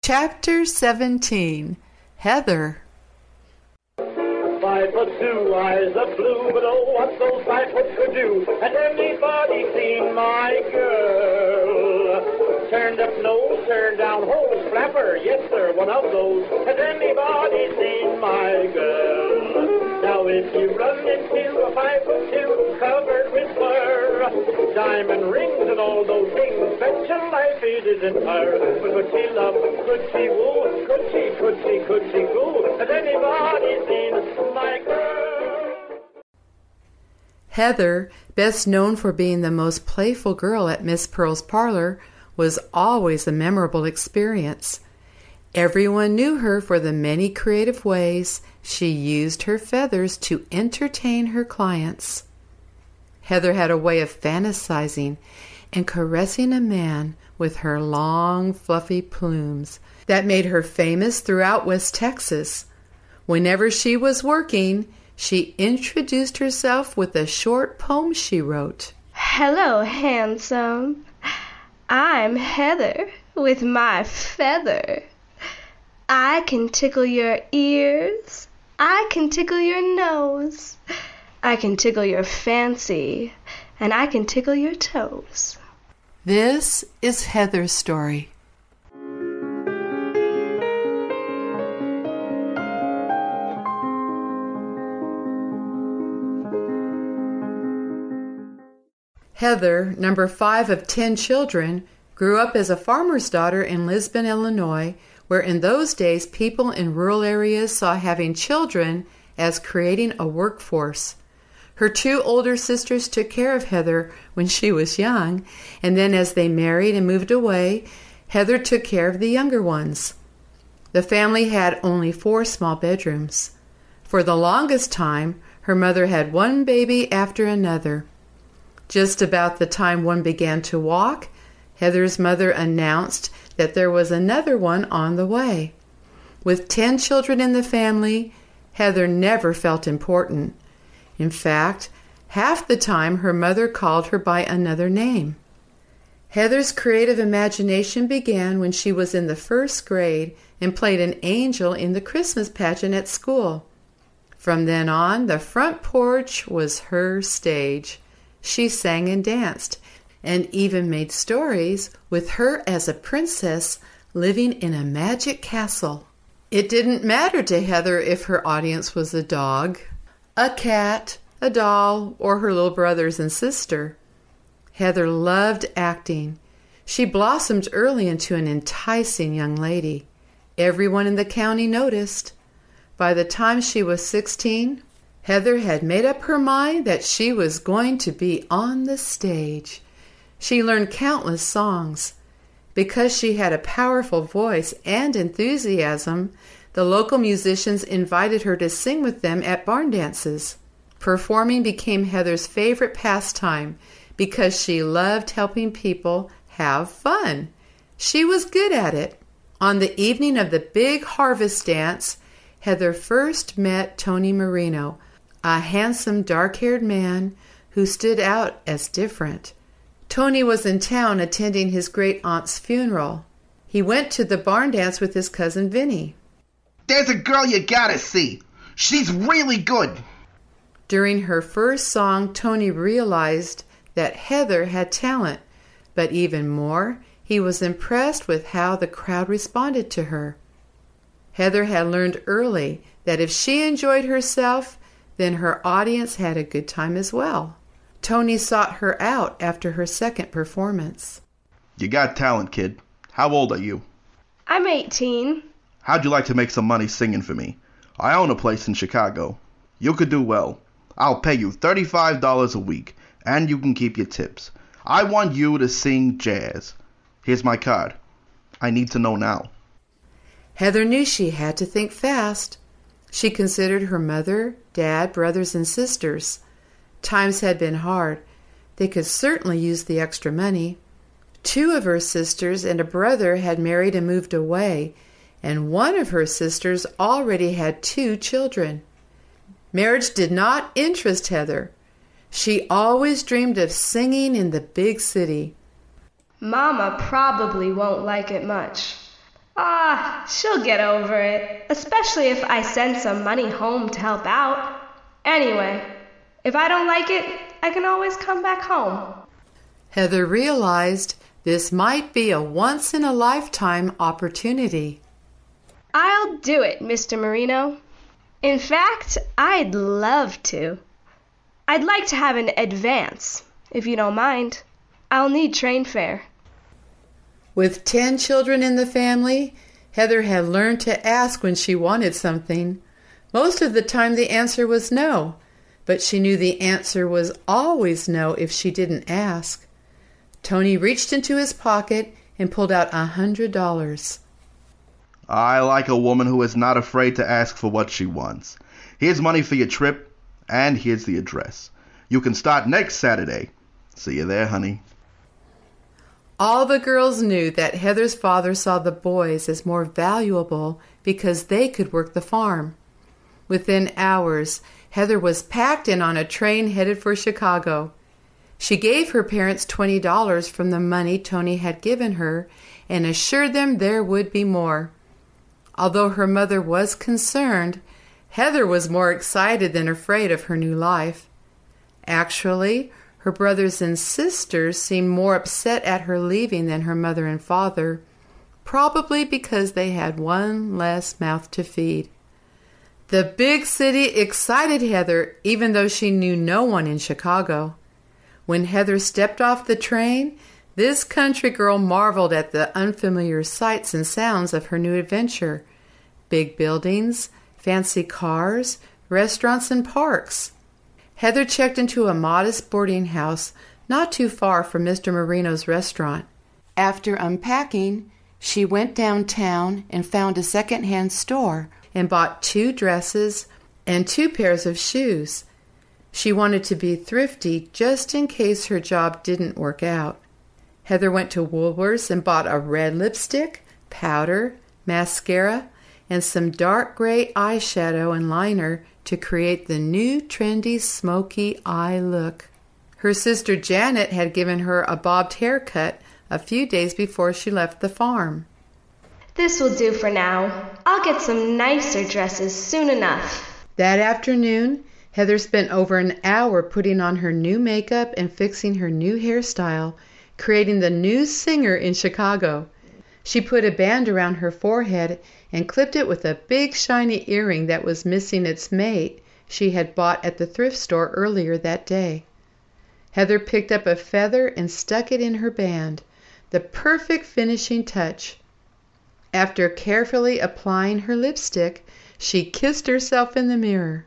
Chapter 17. Heather. 5'2", eyes of blue, but oh, what those 5 foot could do. Has anybody seen my girl? Turned up nose, turned down hose, flapper, yes sir, one of those. Has anybody seen my girl? Now if you run into a 5'2", covered with fur, diamond rings and all those things, bet your life it isn't her. But could she love, could she woo, could she woo? Has anybody seen my girl? Heather, best known for being the most playful girl at Miss Pearl's parlor, was always a memorable experience. Everyone knew her for the many creative ways she used her feathers to entertain her clients. Heather had a way of fantasizing and caressing a man with her long, fluffy plumes that made her famous throughout West Texas. Whenever she was working, she introduced herself with a short poem she wrote. Hello, handsome. I'm Heather with my feather. I can tickle your ears. I can tickle your nose. I can tickle your fancy. And I can tickle your toes. This is Heather's story. Heather, number 5 of 10 children, grew up as a farmer's daughter in Lisbon, Illinois, where in those days people in rural areas saw having children as creating a workforce. Her 2 older sisters took care of Heather when she was young, and then as they married and moved away, Heather took care of the younger ones. The family had only 4 small bedrooms. For the longest time, her mother had one baby after another. Just about the time one began to walk, Heather's mother announced that there was another one on the way. With 10 children in the family, Heather never felt important. In fact, half the time her mother called her by another name. Heather's creative imagination began when she was in the 1st grade and played an angel in the Christmas pageant at school. From then on, the front porch was her stage. She sang and danced, and even made stories with her as a princess living in a magic castle. It didn't matter to Heather if her audience was a dog, a cat, a doll, or her little brothers and sister. Heather loved acting. She blossomed early into an enticing young lady. Everyone in the county noticed. By the time she was 16, Heather had made up her mind that she was going to be on the stage. She learned countless songs. Because she had a powerful voice and enthusiasm, the local musicians invited her to sing with them at barn dances. Performing became Heather's favorite pastime because she loved helping people have fun. She was good at it. On the evening of the big harvest dance, Heather first met Tony Marino, a handsome dark-haired man who stood out as different. Tony was in town attending his great-aunt's funeral. He went to the barn dance with his cousin Vinny. There's a girl you gotta see. She's really good. During her first song, Tony realized that Heather had talent, but even more, he was impressed with how the crowd responded to her. Heather had learned early that if she enjoyed herself, then her audience had a good time as well. Tony sought her out after her second performance. You got talent, kid. How old are you? I'm 18. How'd you like to make some money singing for me? I own a place in Chicago. You could do well. I'll pay you $35 a week, and you can keep your tips. I want you to sing jazz. Here's my card. I need to know now. Heather knew she had to think fast. She considered her mother, dad, brothers, and sisters. Times had been hard. They could certainly use the extra money. 2 of her sisters and a brother had married and moved away, and one of her sisters already had 2 children. Marriage did not interest Heather. She always dreamed of singing in the big city. Mama probably won't like it much. She'll get over it, especially if I send some money home to help out. Anyway, if I don't like it, I can always come back home. Heather realized this might be a once-in-a-lifetime opportunity. I'll do it, Mr. Marino. In fact, I'd love to. I'd like to have an advance, if you don't mind. I'll need train fare. With 10 children in the family, Heather had learned to ask when she wanted something. Most of the time the answer was no, but she knew the answer was always no if she didn't ask. Tony reached into his pocket and pulled out $100. I like a woman who is not afraid to ask for what she wants. Here's money for your trip, and here's the address. You can start next Saturday. See you there, honey. All the girls knew that Heather's father saw the boys as more valuable because they could work the farm. Within hours, Heather was packed and on a train headed for Chicago. She gave her parents $20 from the money Tony had given her and assured them there would be more. Although her mother was concerned, Heather was more excited than afraid of her new life. Actually, her brothers and sisters seemed more upset at her leaving than her mother and father, probably because they had one less mouth to feed. The big city excited Heather, even though she knew no one in Chicago. When Heather stepped off the train, this country girl marveled at the unfamiliar sights and sounds of her new adventure. Big buildings, fancy cars, restaurants, and parks. Heather checked into a modest boarding house not too far from Mr. Marino's restaurant. After unpacking, she went downtown and found a second-hand store and bought 2 dresses and 2 pairs of shoes. She wanted to be thrifty just in case her job didn't work out. Heather went to Woolworth's and bought a red lipstick, powder, mascara, and some dark gray eyeshadow and liner to create the new trendy smoky eye look. Her sister Janet had given her a bobbed haircut a few days before she left the farm. This will do for now. I'll get some nicer dresses soon enough. That afternoon, Heather spent over an hour putting on her new makeup and fixing her new hairstyle, creating the new singer in Chicago. She put a band around her forehead and clipped it with a big shiny earring that was missing its mate she had bought at the thrift store earlier that day. Heather picked up a feather and stuck it in her band, the perfect finishing touch. After carefully applying her lipstick, she kissed herself in the mirror.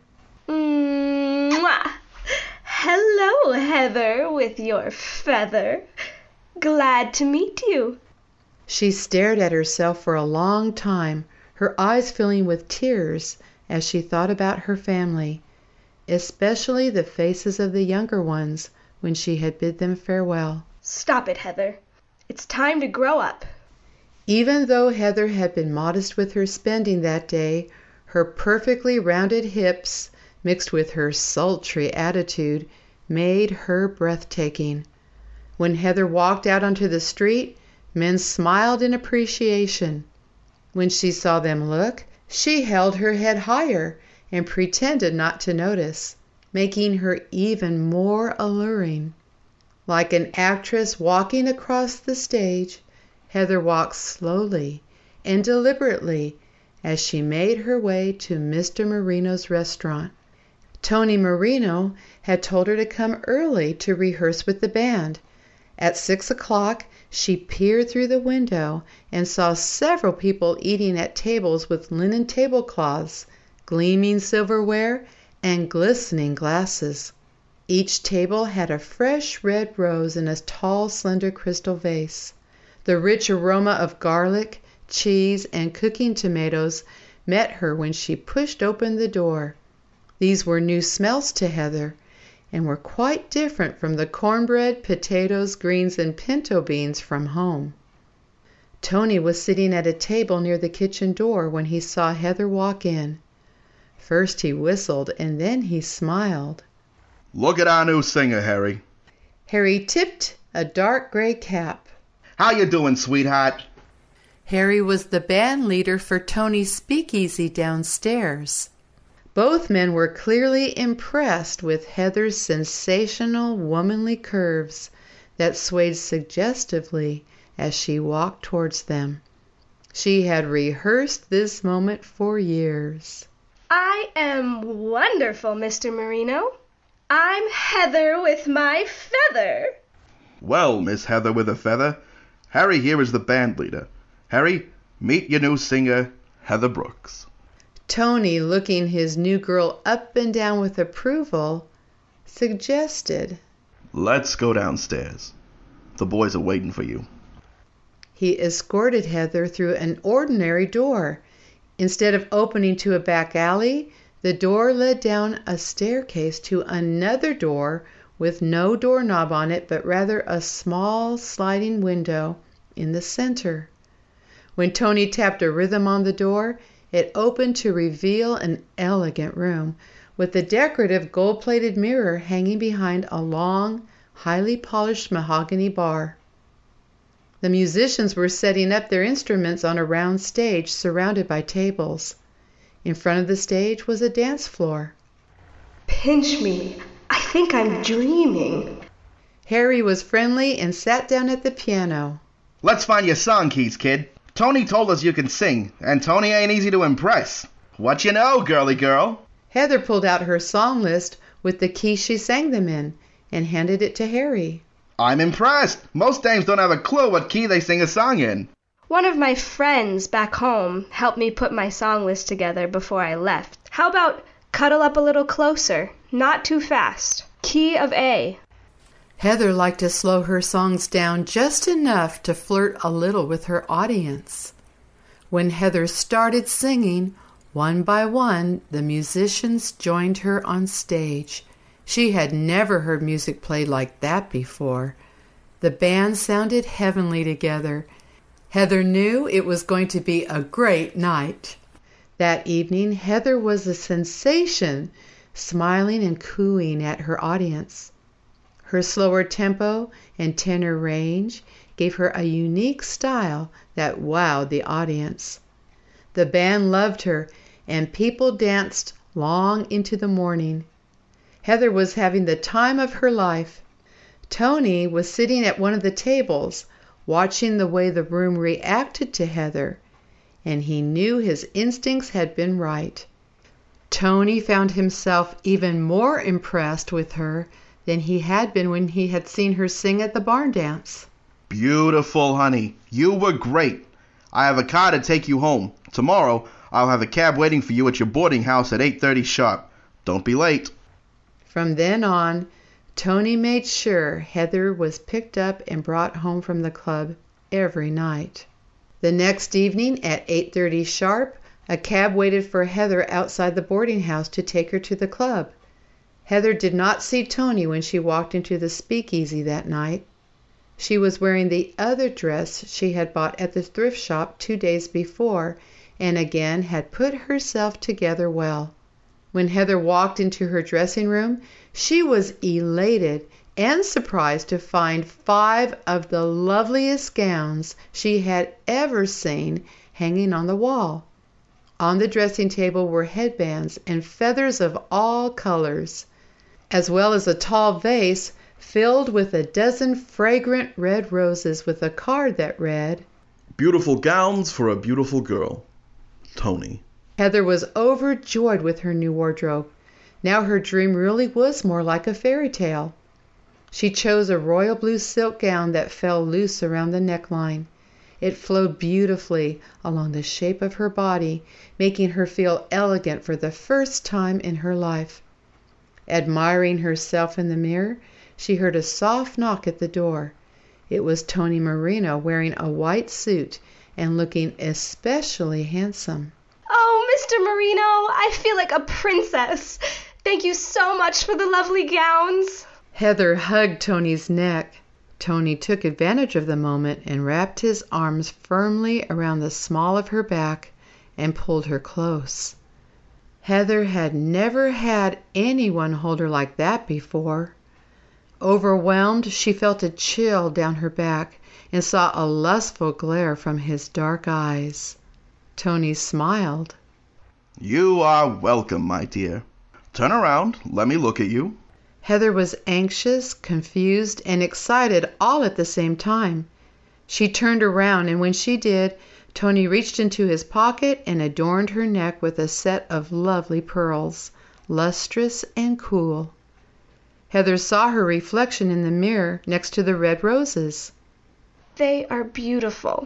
Mwah! Hello, Heather, with your feather. Glad to meet you. She stared at herself for a long time, her eyes filling with tears as she thought about her family, especially the faces of the younger ones when she had bid them farewell. Stop it, Heather. It's time to grow up. Even though Heather had been modest with her spending that day, her perfectly rounded hips, mixed with her sultry attitude, made her breathtaking. When Heather walked out onto the street, men smiled in appreciation. When she saw them look, she held her head higher and pretended not to notice, making her even more alluring. Like an actress walking across the stage, Heather walked slowly and deliberately as she made her way to Mr. Marino's restaurant. Tony Marino had told her to come early to rehearse with the band. At 6 o'clock, she peered through the window and saw several people eating at tables with linen tablecloths, gleaming silverware, and glistening glasses. Each table had a fresh red rose in a tall, slender crystal vase. The rich aroma of garlic, cheese, and cooking tomatoes met her when she pushed open the door. These were new smells to Heather, and were quite different from the cornbread, potatoes, greens, and pinto beans from home. Tony was sitting at a table near the kitchen door when he saw Heather walk in. First he whistled, and then he smiled. Look at our new singer, Harry. Harry tipped a dark gray cap. How you doing, sweetheart? Harry was the band leader for Tony's speakeasy downstairs. Both men were clearly impressed with Heather's sensational womanly curves that swayed suggestively as she walked towards them. She had rehearsed this moment for years. I am wonderful, Mr. Marino. I'm Heather with my feather. Well, Miss Heather with a feather, Harry here is the band leader. Harry, meet your new singer, Heather Brooks. Tony, looking his new girl up and down with approval, suggested, Let's go downstairs. The boys are waiting for you. He escorted Heather through an ordinary door. Instead of opening to a back alley, the door led down a staircase to another door with no doorknob on it, but rather a small sliding window in the center. When Tony tapped a rhythm on the door, it opened to reveal an elegant room with a decorative gold-plated mirror hanging behind a long, highly polished mahogany bar. The musicians were setting up their instruments on a round stage surrounded by tables. In front of the stage was a dance floor. Pinch me. I think I'm dreaming. Harry was friendly and sat down at the piano. Let's find your song keys, kid. Tony told us you can sing, and Tony ain't easy to impress. What you know, girly girl? Heather pulled out her song list with the keys she sang them in and handed it to Harry. I'm impressed. Most dames don't have a clue what key they sing a song in. One of my friends back home helped me put my song list together before I left. How about cuddle up a little closer, not too fast. Key of A. Heather liked to slow her songs down just enough to flirt a little with her audience. When Heather started singing, one by one, the musicians joined her on stage. She had never heard music played like that before. The band sounded heavenly together. Heather knew it was going to be a great night. That evening, Heather was a sensation, smiling and cooing at her audience. Her slower tempo and tenor range gave her a unique style that wowed the audience. The band loved her, and people danced long into the morning. Heather was having the time of her life. Tony was sitting at one of the tables, watching the way the room reacted to Heather, and he knew his instincts had been right. Tony found himself even more impressed with her than he had been when he had seen her sing at the barn dance. Beautiful, honey. You were great. I have a car to take you home. Tomorrow, I'll have a cab waiting for you at your boarding house at 8:30 sharp. Don't be late. From then on, Tony made sure Heather was picked up and brought home from the club every night. The next evening at 8:30 sharp, a cab waited for Heather outside the boarding house to take her to the club. Heather did not see Tony when she walked into the speakeasy that night. She was wearing the other dress she had bought at the thrift shop 2 days before, and again had put herself together well. When Heather walked into her dressing room, she was elated and surprised to find 5 of the loveliest gowns she had ever seen hanging on the wall. On the dressing table were headbands and feathers of all colors, as well as a tall vase filled with a dozen fragrant red roses with a card that read, Beautiful gowns for a beautiful girl. Tony. Heather was overjoyed with her new wardrobe. Now her dream really was more like a fairy tale. She chose a royal blue silk gown that fell loose around the neckline. It flowed beautifully along the shape of her body, making her feel elegant for the first time in her life. Admiring herself in the mirror, she heard a soft knock at the door. It was Tony Marino wearing a white suit and looking especially handsome. Oh, Mr. Marino, I feel like a princess. Thank you so much for the lovely gowns. Heather hugged Tony's neck. Tony took advantage of the moment and wrapped his arms firmly around the small of her back and pulled her close. Heather had never had anyone hold her like that before. Overwhelmed, she felt a chill down her back and saw a lustful glare from his dark eyes. Tony smiled. You are welcome, my dear. Turn around. Let me look at you. Heather was anxious, confused, and excited all at the same time. She turned around, and when she did, Tony reached into his pocket and adorned her neck with a set of lovely pearls, lustrous and cool. Heather saw her reflection in the mirror next to the red roses. They are beautiful.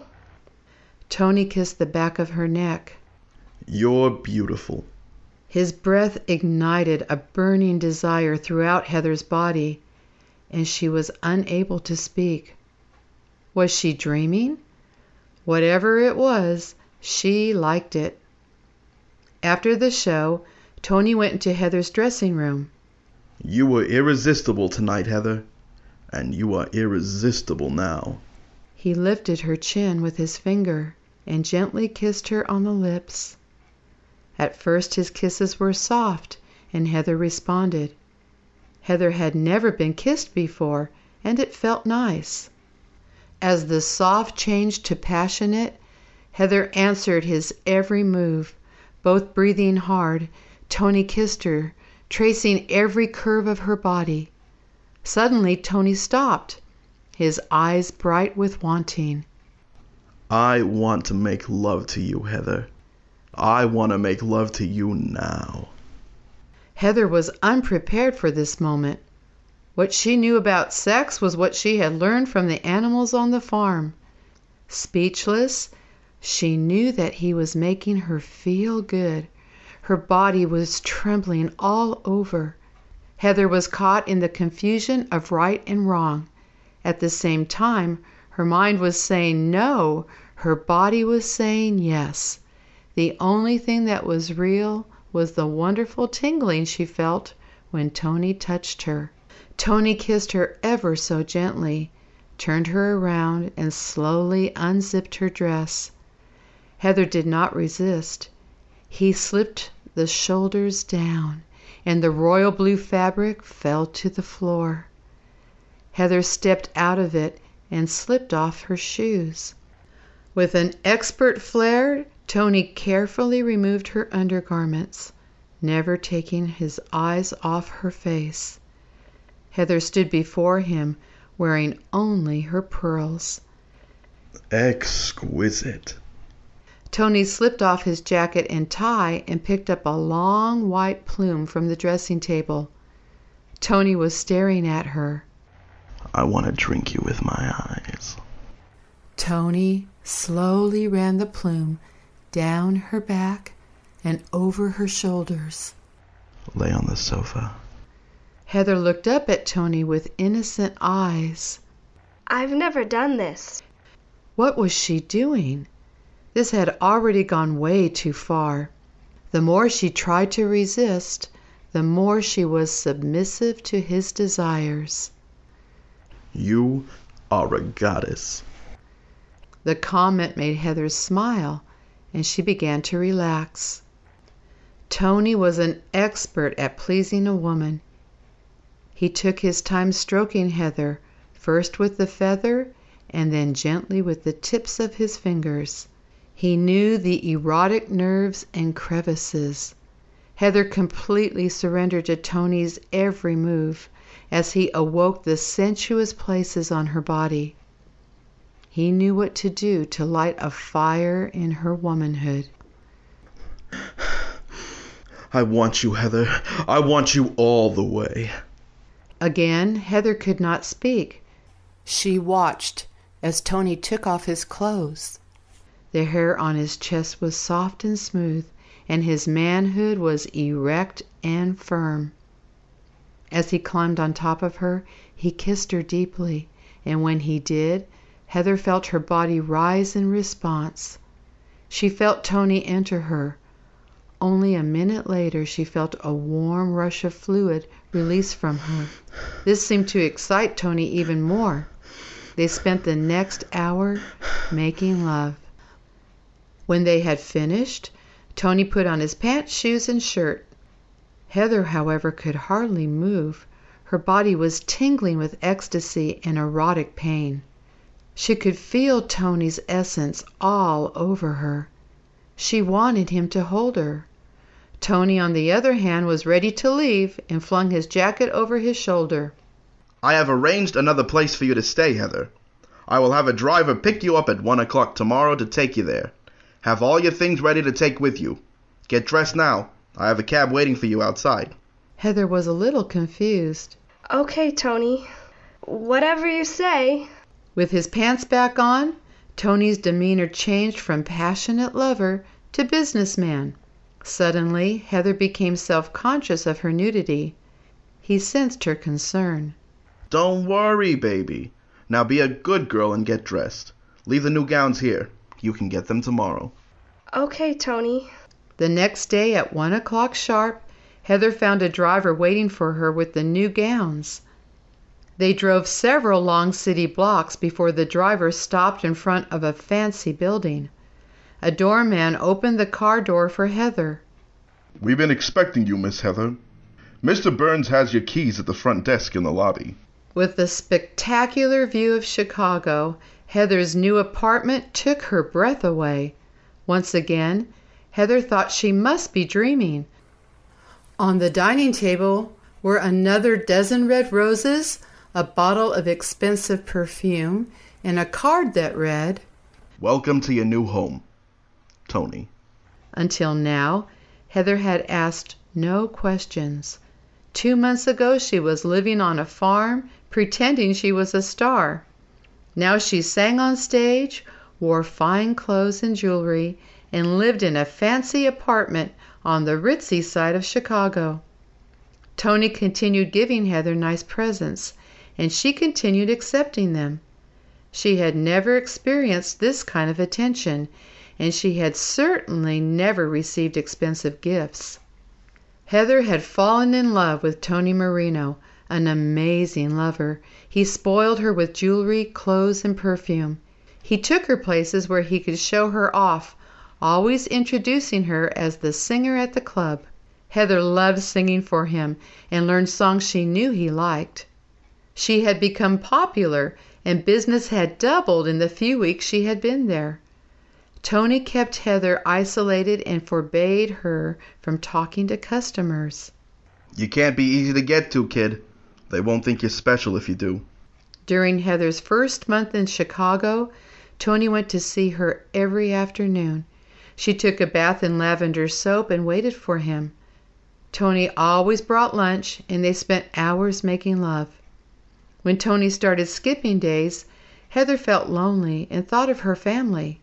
Tony kissed the back of her neck. You're beautiful. His breath ignited a burning desire throughout Heather's body, and she was unable to speak. Was she dreaming? Whatever it was, she liked it. After the show, Tony went into Heather's dressing room. You were irresistible tonight, Heather, and you are irresistible now. He lifted her chin with his finger and gently kissed her on the lips. At first his kisses were soft, and Heather responded. Heather had never been kissed before, and it felt nice. As the soft changed to passionate, Heather answered his every move. Both breathing hard, Tony kissed her, tracing every curve of her body. Suddenly Tony stopped, his eyes bright with wanting. I want to make love to you, Heather. I want to make love to you now. Heather was unprepared for this moment. What she knew about sex was what she had learned from the animals on the farm. Speechless, she knew that he was making her feel good. Her body was trembling all over. Heather was caught in the confusion of right and wrong. At the same time, her mind was saying no, her body was saying yes. The only thing that was real was the wonderful tingling she felt when Tony touched her. Tony kissed her ever so gently, turned her around, and slowly unzipped her dress. Heather did not resist. He slipped the shoulders down, and the royal blue fabric fell to the floor. Heather stepped out of it and slipped off her shoes. With an expert flair, Tony carefully removed her undergarments, never taking his eyes off her face. Heather stood before him, wearing only her pearls. Exquisite. Tony slipped off his jacket and tie and picked up a long white plume from the dressing table. Tony was staring at her. I want to drink you with my eyes. Tony slowly ran the plume down her back and over her shoulders. Lay on the sofa. Heather looked up at Tony with innocent eyes. I've never done this. What was she doing? This had already gone way too far. The more she tried to resist, the more she was submissive to his desires. You are a goddess. The comment made Heather smile, and she began to relax. Tony was an expert at pleasing a woman. He took his time stroking Heather, first with the feather and then gently with the tips of his fingers. He knew the erotic nerves and crevices. Heather completely surrendered to Tony's every move as he awoke the sensuous places on her body. He knew what to do to light a fire in her womanhood. I want you, Heather. I want you all the way. Again, Heather could not speak. She watched as Tony took off his clothes. The hair on his chest was soft and smooth, and his manhood was erect and firm. As he climbed on top of her, he kissed her deeply, and when he did, Heather felt her body rise in response. She felt Tony enter her. Only a minute later she felt a warm rush of fluid release from her. This seemed to excite Tony even more. They spent the next hour making love. When they had finished, Tony put on his pants, shoes, and shirt. Heather, however, could hardly move. Her body was tingling with ecstasy and erotic pain. She could feel Tony's essence all over her. She wanted him to hold her. Tony, on the other hand, was ready to leave and flung his jacket over his shoulder. I have arranged another place for you to stay, Heather. I will have a driver pick you up at 1 o'clock tomorrow to take you there. Have all your things ready to take with you. Get dressed now. I have a cab waiting for you outside. Heather was a little confused. Okay, Tony. Whatever you say. With his pants back on, Tony's demeanor changed from passionate lover to businessman. Suddenly, Heather became self-conscious of her nudity. He sensed her concern. Don't worry, baby. Now be a good girl and get dressed. Leave the new gowns here. You can get them tomorrow. Okay, Tony. The next day at 1 o'clock sharp, Heather found a driver waiting for her with the new gowns. They drove several long city blocks before the driver stopped in front of a fancy building. A doorman opened the car door for Heather. We've been expecting you, Miss Heather. Mr. Burns has your keys at the front desk in the lobby. With the spectacular view of Chicago, Heather's new apartment took her breath away. Once again, Heather thought she must be dreaming. On the dining table were another dozen red roses, a bottle of expensive perfume, and a card that read, Welcome to your new home, Tony. Until now, Heather had asked no questions. 2 months ago she was living on a farm, pretending she was a star. Now she sang on stage, wore fine clothes and jewelry, and lived in a fancy apartment on the ritzy side of Chicago. Tony continued giving Heather nice presents, and she continued accepting them. She had never experienced this kind of attention, and she had certainly never received expensive gifts. Heather had fallen in love with Tony Marino, an amazing lover. He spoiled her with jewelry, clothes, and perfume. He took her places where he could show her off, always introducing her as the singer at the club. Heather loved singing for him and learned songs she knew he liked. She had become popular, and business had doubled in the few weeks she had been there. Tony kept Heather isolated and forbade her from talking to customers. You can't be easy to get to, kid. They won't think you're special if you do. During Heather's first month in Chicago, Tony went to see her every afternoon. She took a bath in lavender soap and waited for him. Tony always brought lunch, and they spent hours making love. When Tony started skipping days, Heather felt lonely and thought of her family.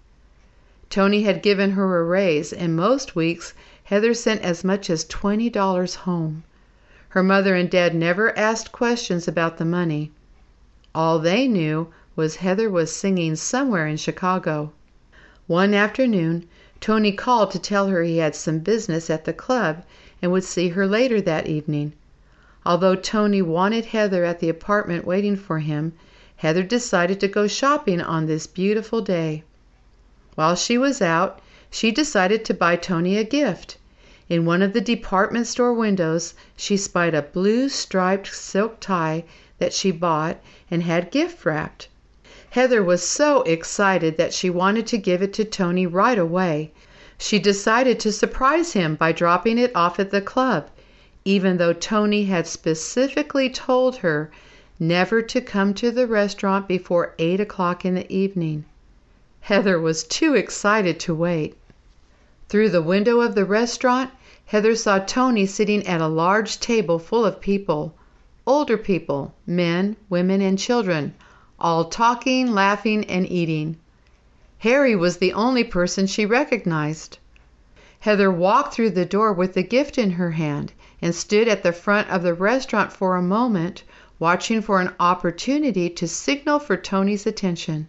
Tony had given her a raise, and most weeks Heather sent as much as $20 home. Her mother and dad never asked questions about the money. All they knew was Heather was singing somewhere in Chicago. One afternoon, Tony called to tell her he had some business at the club and would see her later that evening. Although Tony wanted Heather at the apartment waiting for him, Heather decided to go shopping on this beautiful day. While she was out, she decided to buy Tony a gift. In one of the department store windows, she spied a blue striped silk tie that she bought and had gift wrapped. Heather was so excited that she wanted to give it to Tony right away. She decided to surprise him by dropping it off at the club, even though Tony had specifically told her never to come to the restaurant before 8 o'clock in the evening. Heather was too excited to wait. Through the window of the restaurant, Heather saw Tony sitting at a large table full of people, older people, men, women, and children, all talking, laughing, and eating. Harry was the only person she recognized. Heather walked through the door with the gift in her hand and stood at the front of the restaurant for a moment, watching for an opportunity to signal for Tony's attention.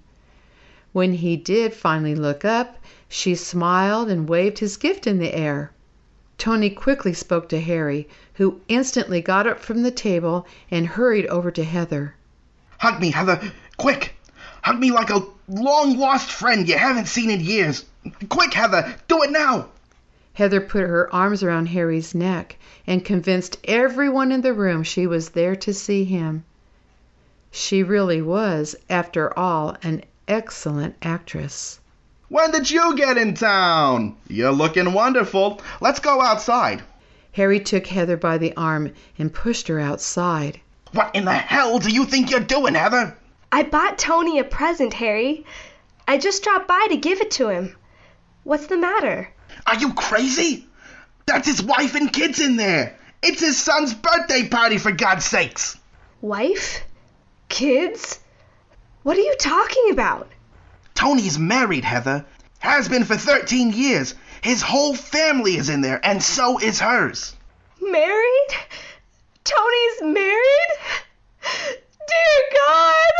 When he did finally look up, she smiled and waved his gift in the air. Tony quickly spoke to Harry, who instantly got up from the table and hurried over to Heather. Hug me, Heather, quick! Hug me like a long-lost friend you haven't seen in years. Quick, Heather, do it now! Heather put her arms around Harry's neck and convinced everyone in the room she was there to see him. She really was, after all, an excellent actress. When did you get in town? You're looking wonderful. Let's go outside. Harry took Heather by the arm and pushed her outside. What in the hell do you think you're doing, Heather? I bought Tony a present, Harry. I just dropped by to give it to him. What's the matter? Are you crazy? That's his wife and kids in there. It's his son's birthday party, for God's sakes. Wife? Kids? What are you talking about? Tony's married, Heather. Has been for 13 years. His whole family is in there, and so is hers. Married? Tony's married? Dear God!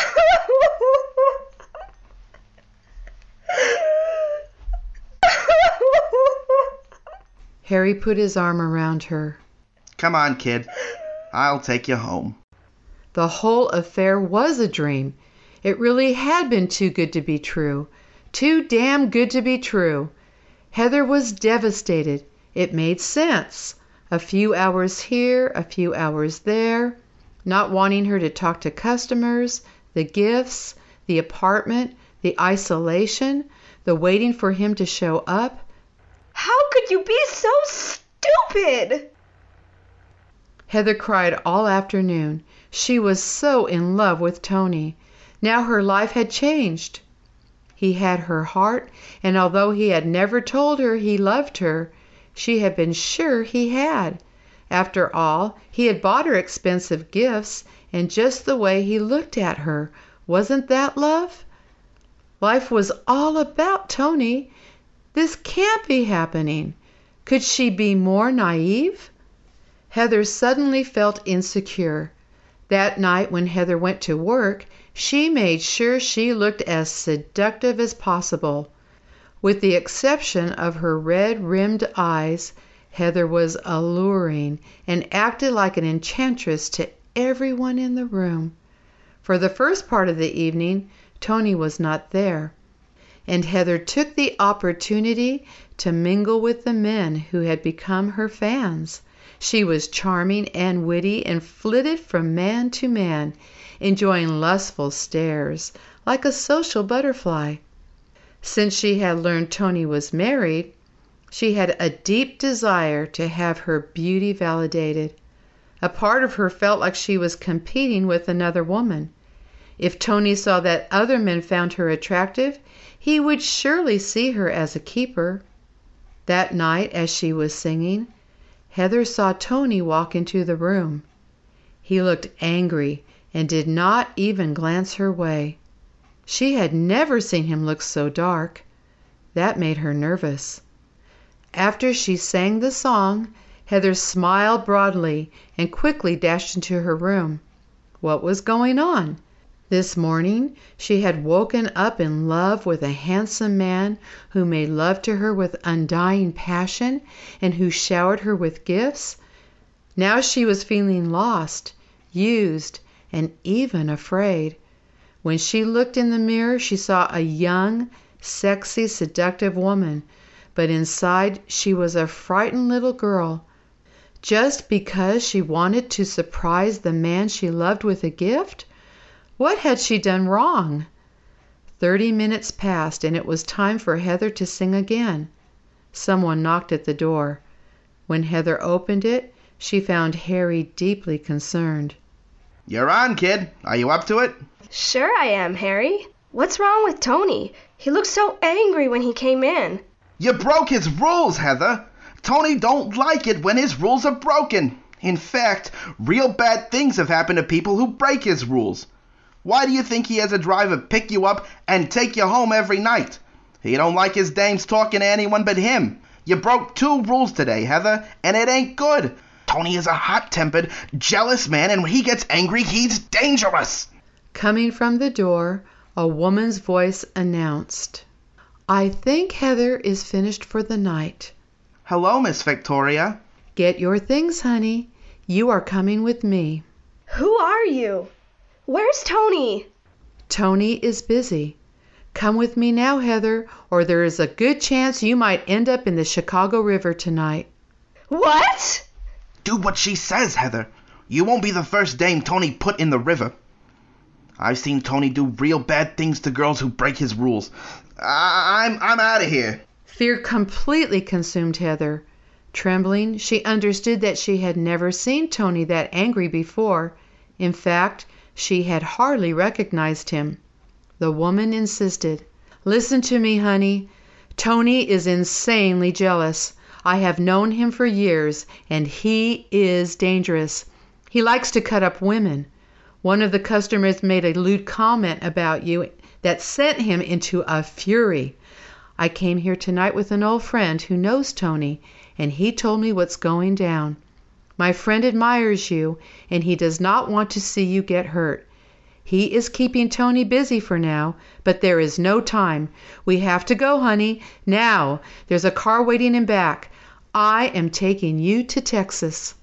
Harry put his arm around her. Come on, kid. I'll take you home. The whole affair was a dream. It really had been too good to be true. Too damn good to be true. Heather was devastated. It made sense. A few hours here, a few hours there. Not wanting her to talk to customers, the gifts, the apartment, the isolation, the waiting for him to show up. How could you be so stupid? Heather cried all afternoon. She was so in love with Tony. Now her life had changed. He had her heart, and although he had never told her he loved her, she had been sure he had. After all, he had bought her expensive gifts, and just the way he looked at her, wasn't that love? Life was all about Tony. This can't be happening. Could she be more naive? Heather suddenly felt insecure. That night when Heather went to work, she made sure she looked as seductive as possible. With the exception of her red-rimmed eyes, Heather was alluring and acted like an enchantress to everyone in the room. For the first part of the evening, Tony was not there, and Heather took the opportunity to mingle with the men who had become her fans. She was charming and witty and flitted from man to man, enjoying lustful stares, like a social butterfly. Since she had learned Tony was married, she had a deep desire to have her beauty validated. A part of her felt like she was competing with another woman. If Tony saw that other men found her attractive, he would surely see her as a keeper. That night, as she was singing, Heather saw Tony walk into the room. He looked angry and did not even glance her way. She had never seen him look so dark. That made her nervous. After she sang the song, Heather smiled broadly and quickly dashed into her room. What was going on? This morning she had woken up in love with a handsome man who made love to her with undying passion and who showered her with gifts. Now she was feeling lost, used, and even afraid. When she looked in the mirror, she saw a young, sexy, seductive woman, but inside she was a frightened little girl. Just because she wanted to surprise the man she loved with a gift? What had she done wrong? 30 minutes passed, and it was time for Heather to sing again. Someone knocked at the door. When Heather opened it, she found Harry deeply concerned. You're on, kid. Are you up to it? Sure I am, Harry. What's wrong with Tony? He looked so angry when he came in. You broke his rules, Heather. Tony don't like it when his rules are broken. In fact, real bad things have happened to people who break his rules. Why do you think he has a driver pick you up and take you home every night? He don't like his dames talking to anyone but him. You broke 2 rules today, Heather, and it ain't good. Tony is a hot-tempered, jealous man, and when he gets angry, he's dangerous. Coming from the door, a woman's voice announced, "I think Heather is finished for the night." Hello, Miss Victoria. "Get your things, honey. You are coming with me." Who are you? Where's Tony? "Tony is busy. Come with me now, Heather, or there is a good chance you might end up in the Chicago River tonight. What? Do what she says, Heather. You won't be the first dame Tony put in the river. I've seen Tony do real bad things to girls who break his rules. I'm out of here. Fear completely consumed Heather. Trembling, she understood that she had never seen Tony that angry before. In fact, she had hardly recognized him. The woman insisted. Listen to me, honey. Tony is insanely jealous. I have known him for years, and he is dangerous. He likes to cut up women. One of the customers made a lewd comment about you that sent him into a fury. I came here tonight with an old friend who knows Tony, and he told me what's going down. My friend admires you, and he does not want to see you get hurt. He is keeping Tony busy for now, but there is no time. We have to go, honey. Now. There's a car waiting in back. I am taking you to Texas.